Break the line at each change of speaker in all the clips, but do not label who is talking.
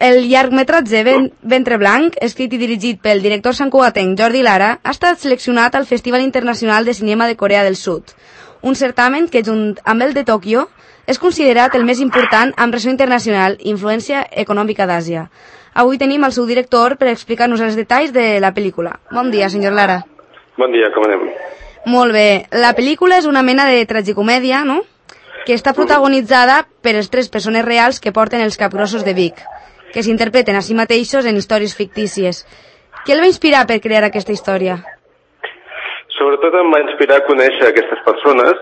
El llargmetratge Ventre Blanc, escrit i dirigit pel director santcugatenc Jordi Lara, ha estat seleccionat al Festival Internacional de Cinema de Corea del Sud, un certamen que, junt amb el de Tòquio, és considerat el més important amb ressò internacional i influència econòmica d'Àsia. Avui tenim el seu director per explicar-nos els detalls de la pel·lícula. Bon dia, senyor Lara.
Bon dia, com anem?
Molt bé. La pel·lícula és una mena de tragicomèdia, no?, que està protagonitzada per els 3 persones reals que porten els capgrossos de Vic, que s'interpreten a si mateixos en històries fictícies. Què el va inspirar per crear aquesta història?
Sobretot em va inspirar a conèixer aquestes persones,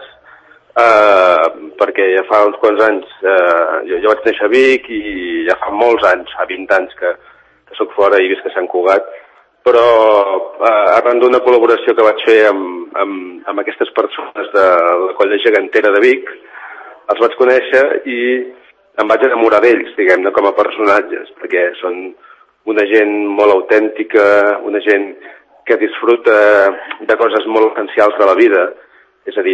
perquè ja fa uns quants anys, jo vaig néixer a Vic i ja fa molts anys, fa 20 anys que soc fora i visc a Sant Cugat, però arran d'una col·laboració que vaig fer amb aquestes persones de la colla gegantera de Vic, els vaig conèixer i em vaig enamorar d'ells, diguem-ne, com a personatges, perquè són una gent molt autèntica, una gent que disfruta de coses molt essencials de la vida, és a dir,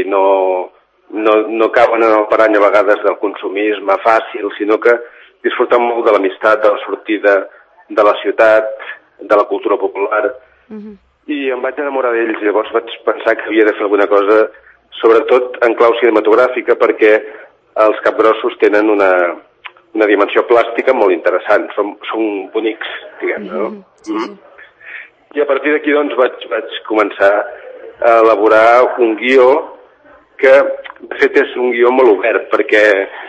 no cauen en el parany a vegades del consumisme fàcil, sinó que disfruten molt de l'amistat, de la sortida, de la ciutat, de la cultura popular, i em vaig enamorar d'ells, llavors vaig pensar que havia de fer alguna cosa, sobretot en clau cinematogràfica, perquè els capgrossos tenen una dimensió plàstica molt interessant, són bonics, diguem-ne, no? I a partir d'aquí, doncs, vaig començar a elaborar un guió que, de fet, és un guió molt obert, perquè,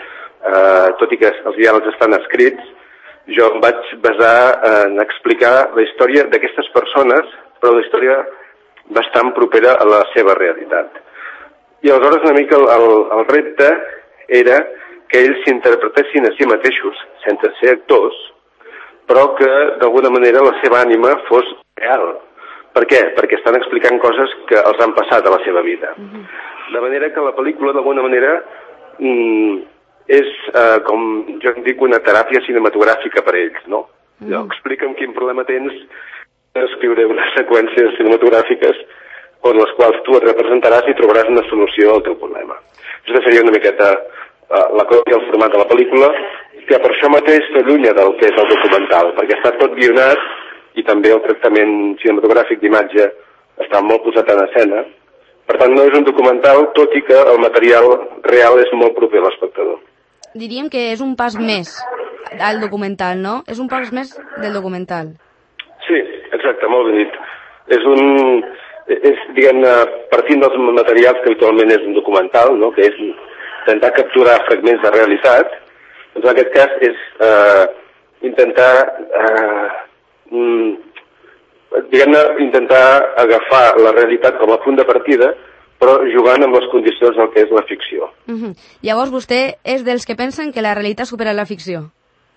tot i que els diàlegs estan escrits, jo em vaig basar en explicar la història d'aquestes persones, però la història bastant propera a la seva realitat. I aleshores una mica el repte era que ells s'interpretessin a si mateixos, sense ser actors, però que d'alguna manera la seva ànima fos real. Per què? Perquè estan explicant coses que els han passat a la seva vida. De manera que la pel·lícula d'alguna manera és, com jo en dic, una teràpia cinematogràfica per a ells, no? Explica'm quin problema tens, escriuré unes seqüències cinematogràfiques on les quals tu et representaràs i trobaràs una solució al teu problema. Això seria una miqueta la cosa i el format de la pel·lícula, que per això mateix s'allunya del que és el documental, perquè està tot guionat i també el tractament cinematogràfic d'imatge està molt posat en escena. Per tant, no és un documental, tot i que el material real és molt proper a l'espectador.
Diríem que és un pas més al documental, no? És un pas més del documental.
Sí, exacte, molt ben dit. És, diguem-ne, partint dels materials que habitualment és un documental, no?, que és intentar capturar fragments de realitat, doncs en aquest cas és intentar agafar la realitat com a punt de partida, però jugant amb les condicions del que és la ficció.
Llavors vostè és dels que pensen que la realitat supera la ficció?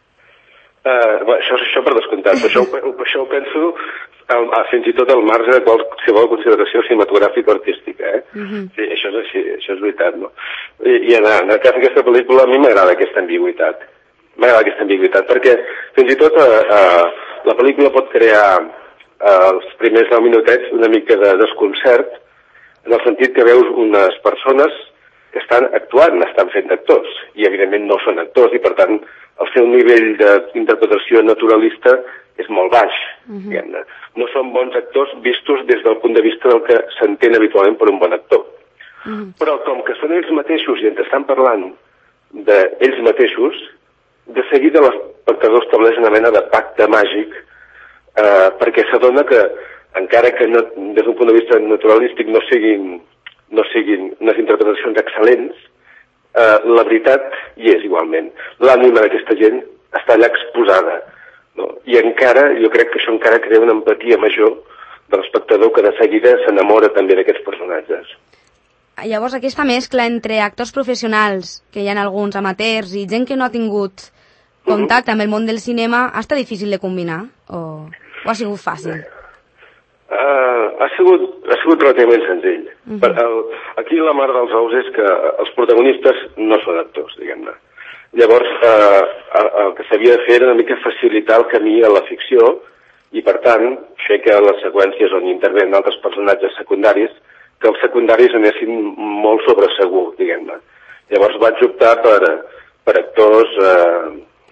Això per descomptat, això ho penso fins i tot al marge de qualsevol consideració cinematogràfica o artística, Sí, això és així, això és veritat, no? I en el cas d'aquesta pel·lícula a mi m'agrada aquesta ambigüitat. M'agrada aquesta ambigüitat, perquè fins i tot la pel·lícula pot crear els primers 10 minutets una mica de desconcert, en el sentit que veus unes persones que estan actuant, estan fent d'actors, i evidentment no són actors, i per tant el seu nivell d'interpretació naturalista és molt baix, diguem-ne. No són bons actors vistos des del punt de vista del que s'entén habitualment per un bon actor. Però com que són ells mateixos i ens estan parlant d'ells mateixos, de seguida l'espectador estableix una mena de pacte màgic, perquè s'adona que, encara que no, des d'un punt de vista naturalístic no siguin unes interpretacions excel·lents, la veritat hi és igualment. L'ànima d'aquesta gent està allà exposada. No? I encara, jo crec que això encara crea una empatia major de l'espectador, que de seguida s'enamora també d'aquests personatges.
Llavors aquesta mescla entre actors professionals, que hi ha alguns amateurs, i gent que no ha tingut contacte amb el món del cinema, ha estat difícil de combinar? O ha sigut fàcil?
Ha sigut relativament senzill. Aquí la mar dels ous és que els protagonistes no són actors, diguem-ne. Llavors, el que s'havia de fer era una mica facilitar el camí a la ficció i, per tant, fer que les seqüències on intervenen altres personatges secundaris, que els secundaris anessin molt sobre segur, diguem-ne. Llavors vaig optar per actors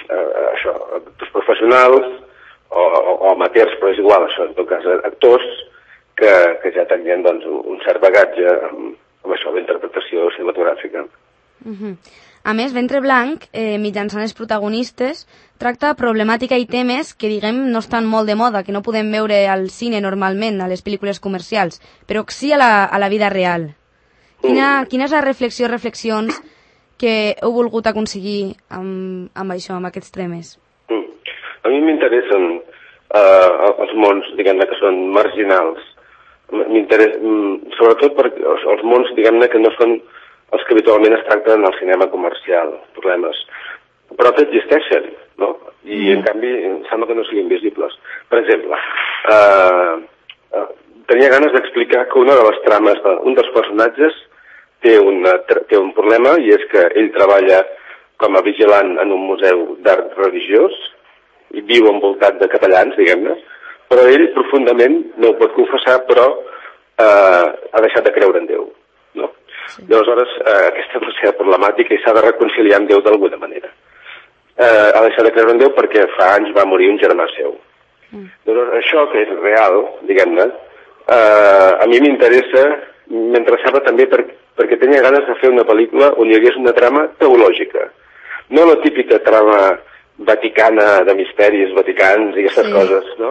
això, actors professionals o amateurs, però és igual, això, en tot cas, actors que ja tenien doncs, un cert bagatge amb això, d'interpretació cinematogràfica.
A més, Ventre Blanc, mitjançant els protagonistes, tracta problemàtica i temes que, diguem, no estan molt de moda, que no podem veure al cine normalment, a les pel·lícules comercials, però sí a la vida real. Quina és la reflexions que heu volgut aconseguir amb això, amb aquests temes?
A mi m'interessen els mons, diguem-ne, que són marginals. Sobretot perquè els mons, diguem-ne, que no són els que habitualment es tracten en el cinema comercial, problemes. Però que existeixen, no? I, en canvi, em sembla que no siguin visibles. Per exemple, tenia ganes d'explicar que una de les trames d'un dels personatges té un problema, i és que ell treballa com a vigilant en un museu d'art religiós i viu envoltat de capellans, diguem-ne, però ell profundament no ho pot confessar, però ha deixat de creure en Déu, no? Sí. Llavors, aquesta és la seva problemàtica i s'ha de reconciliar amb Déu d'alguna manera. Ha deixat de creure en Déu perquè fa anys va morir un germà seu. Llavors, això que és real, diguem-ne, a mi m'interessava també perquè tenia ganes de fer una pel·lícula on hi hagués una trama teològica. No la típica trama vaticana de misteris vaticans i aquestes coses, no?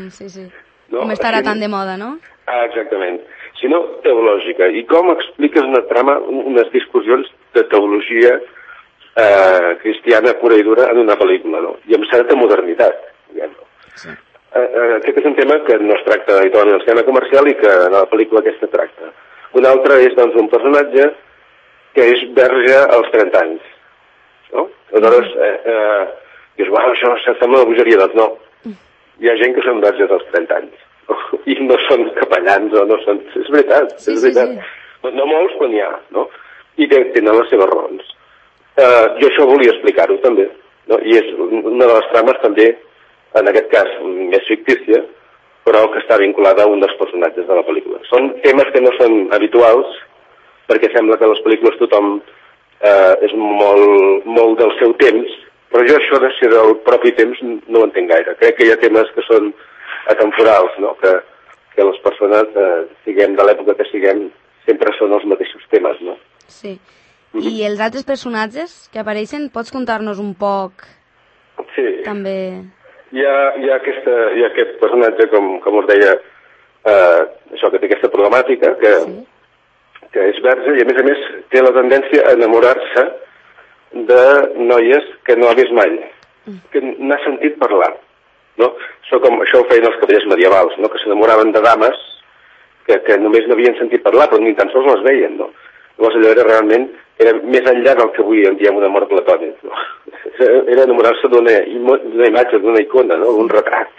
Com estarà tan de moda, no?
Exactament. Sinó teològica. I com expliques una trama, unes discussions de teologia cristiana pura i dura en una pel·lícula, no? I amb certa modernitat, diguem-ne. Sí. Aquest és un tema que no es tracta habitualment en el cinema comercial i que en la pel·lícula aquesta tracta. Un altre és, doncs, un personatge que és verge als 30 anys, no? Aleshores, dius, això sembla una bogeria, doncs no. Hi ha gent que són verges als 30 anys. I no són capellans o no són... És veritat, és veritat. Sí. No molts, però n'hi ha, no? I tenen les seves raons. Jo això volia explicar-ho, també. No? I és una de les trames, també, en aquest cas, més fictícia, però que està vinculada a un dels personatges de la pel·lícula. Són temes que no són habituals, perquè sembla que a les pel·lícules tothom és molt del seu temps, però jo això de ser del propi temps no ho entenc gaire. Crec que hi ha temes que són atemporals, no? Que les persones, siguem de l'època que siguem, sempre són els mateixos temes, no?
Sí. I els altres personatges que apareixen, pots contar-nos un poc?
Sí.
També...
Hi ha aquest personatge, com us deia, això que té aquesta problemàtica, que és verge i, a més, té la tendència a enamorar-se de noies que no ha vist mai, que n'ha sentit parlar, no? Això ho feien els cavallers medievals, no? Que s'enamoraven de dames que només n'havien sentit parlar, però ni tan sols les veien, no? Llavors allò era més enllà del que avui en diem un amor platònic, no? Era enamorar-se d'una imatge, d'una icona, no? Un retrat.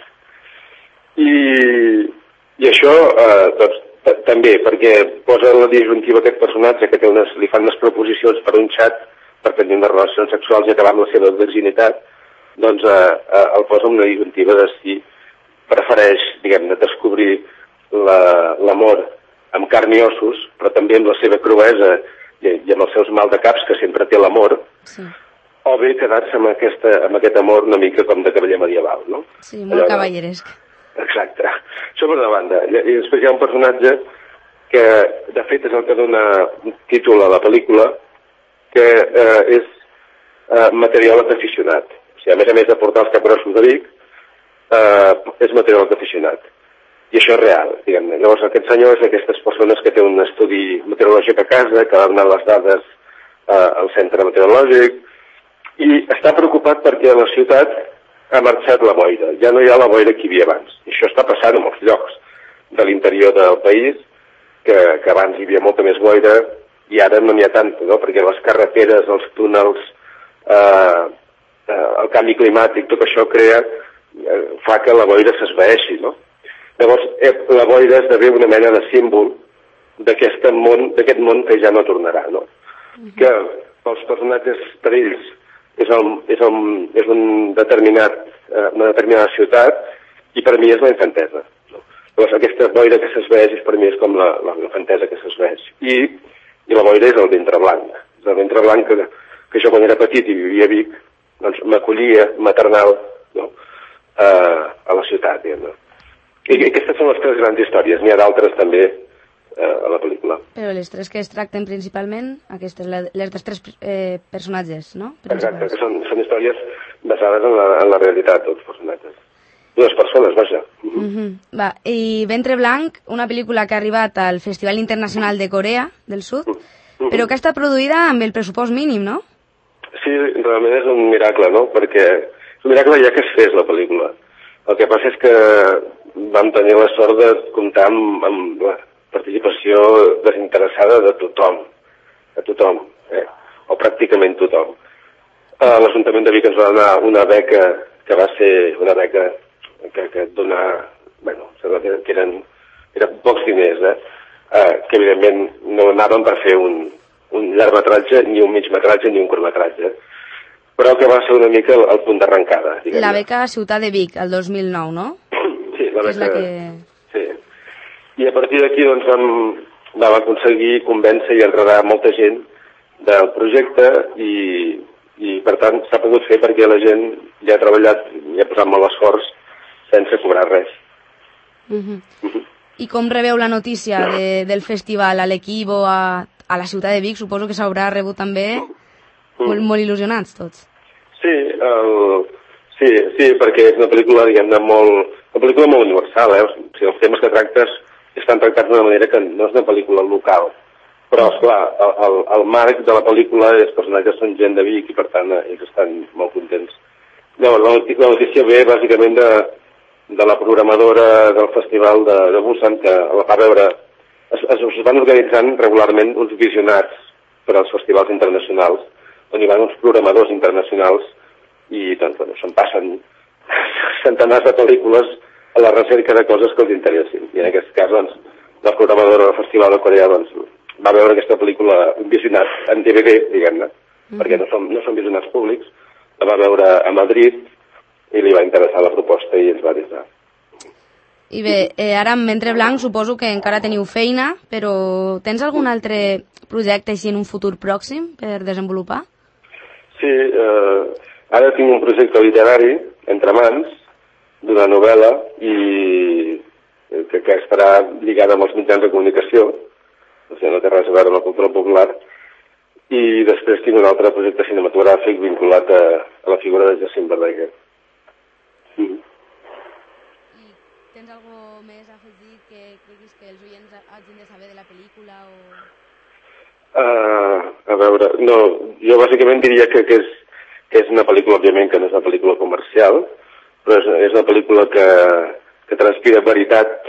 I això, doncs, també, perquè posa la disjuntiva aquest personatge que li fan unes proposicions per un xat per tenir unes relacions sexuals i acabar amb la seva virginitat, doncs el posa en una disjuntiva de si prefereix, diguem-ne, descobrir l'amor amb carn i ossos, però també amb la seva cruesa i amb els seus maldecaps que sempre té l'amor, o bé quedar-se amb aquest amor una mica com de cavaller medieval, no?
Sí, molt cavalleresc.
Exacte. Això per una banda. I després hi ha un personatge que, de fet, és el que dona títol a la pel·lícula, que és meteoròleg aficionat. O sigui, a més de portar els capgrossos de Vic, és meteoròleg aficionat. I això és real, diguem-ne. Llavors, aquest senyor és d'aquestes persones que té un estudi meteorològic a casa, que ha donat les dades al centre meteorològic, i està preocupat perquè a la ciutat ha marxat la boira. Ja no hi ha la boira que hi havia abans. I això està passant en molts llocs de l'interior del país, que abans hi havia molta més boira, i ara no n'hi ha tanta, no? Perquè les carreteres, els túnels, el canvi climàtic, tot això fa que la boira s'esvaeixi, no? Llavors, la boira esdevé una mena de símbol d'aquest món que ja no tornarà, no? Que pels personatges, per ells, és una determinada ciutat, i per mi és la infantesa. No? Llavors, aquesta boira que s'esveix per mi és com la infantesa que s'esveix. I la boira és el ventre blanc. És el ventre blanc que jo quan era petit i vivia a Vic, doncs, m'acollia maternal, no? A la ciutat, diguem-ne. I aquestes són les 3 grans històries. N'hi ha d'altres també a la pel·lícula.
Però les 3 que es tracten principalment, aquestes, les dels 3 personatges, no?
Exacte, que són històries basades en la realitat dels personatges. 2 persones, vaja.
Va, i Ventre Blanc, una pel·lícula que ha arribat al Festival Internacional de Corea del Sud, però que ha estat produïda amb el pressupost mínim, no?
Sí, realment és un miracle, no? Perquè és un miracle ja que es fes la pel·lícula. El que passa és que vam tenir la sort de comptar amb la participació desinteressada de tothom, o pràcticament tothom. L'Ajuntament de Vic ens va donar una beca que va ser una beca que et dona, bueno, que eren pocs diners, que evidentment no anaven per fer un llargmetratge, ni un migmetratge, ni un curtmetratge, però que va ser una mica el punt d'arrencada.
La beca Ciutat de Vic, el 2009, no?
Sí, la beca...
És la que...
Sí. I a partir d'aquí doncs, vam aconseguir convèncer i enredar molta gent del projecte i per tant s'ha pogut fer perquè la gent ja ha treballat i ha posat molt esforç sense cobrar res.
I com rebeu la notícia del festival a l'equip o a la ciutat de Vic? Suposo que s'haurà rebut també molt il·lusionats tots.
Sí, perquè és una pel·lícula, diguem-ne, molt universal, O sigui, els temes que tractes estan tractats d'una manera que no és una pel·lícula local. Però, esclar, el marc de la pel·lícula, els personatges són gent de Vic i, per tant, ells estan molt contents. Llavors, la notícia ve, bàsicament, de la programadora del festival de Busan, que la va veure... Es van organitzant regularment uns visionats per als festivals internacionals, on hi van uns programadors internacionals i, doncs, bueno, se'n passen centenars de pel·lícules a la recerca de coses que els interessin. I en aquest cas, doncs, la programadora del Festival de Corea, doncs, va veure aquesta pel·lícula visionat en DVD, diguem-ne, perquè no són visionats públics, la va veure a Madrid i li va interessar la proposta i ens va avisar.
I bé, ara amb Ventre Blanc suposo que encara teniu feina, però tens algun altre projecte així en un futur pròxim per desenvolupar?
Sí, ara tinc un projecte literari entre mans d'una novel·la i que estarà lligada amb els mitjans de comunicació, o sigui, no té res a veure amb la cultura popular, i després tinc un altre projecte cinematogràfic vinculat a la figura de Jacint Verdaguer.
Tens alguna més a afegir que creguis que els oients hagin de saber de la pel·lícula o...?
A veure, no, jo bàsicament diria que és una pel·lícula, òbviament, que no és una pel·lícula comercial, però és una pel·lícula que transpira veritat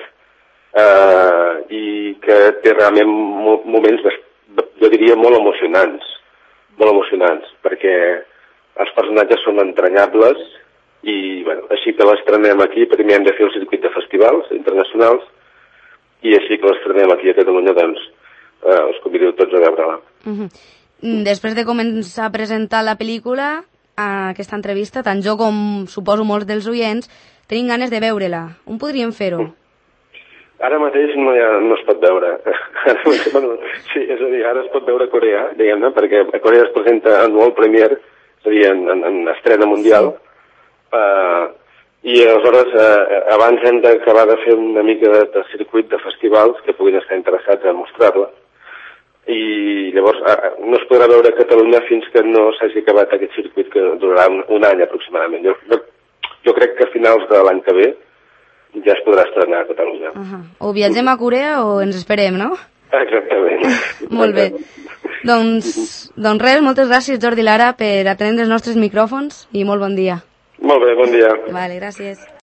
i que té realment moments, jo diria, molt emocionants, perquè els personatges són entranyables i, bueno, així que l'estrenem aquí, primer hem de fer el circuit de festivals internacionals i així que l'estrenem aquí a Catalunya, doncs, us convido tots a veure-la.
Després de començar a presentar la pel·lícula, aquesta entrevista, tant jo com suposo molts dels oients, tenim ganes de veure-la. On podríem fer-ho?
Ara mateix no es pot veure. Bueno, sí, és a dir, ara es pot veure a Corea, diguem-ne, perquè a Corea es presenta en World Premiere, és a dir, en estrena mundial, i aleshores abans hem d'acabar de fer una mica de circuit de festivals que puguin estar interessats a mostrar-la, i llavors no es podrà veure a Catalunya fins que no s'hagi acabat aquest circuit, que durarà un any aproximadament. Jo crec que a finals de l'any que ve ja es podrà estrenar a Catalunya.
O viatgem a Corea o ens esperem, no?
Exactament.
Molt bé. Doncs res, moltes gràcies, Jordi Lara, per atendre els nostres micròfons i molt bon dia.
Molt bé, bon dia.
Vale, gràcies.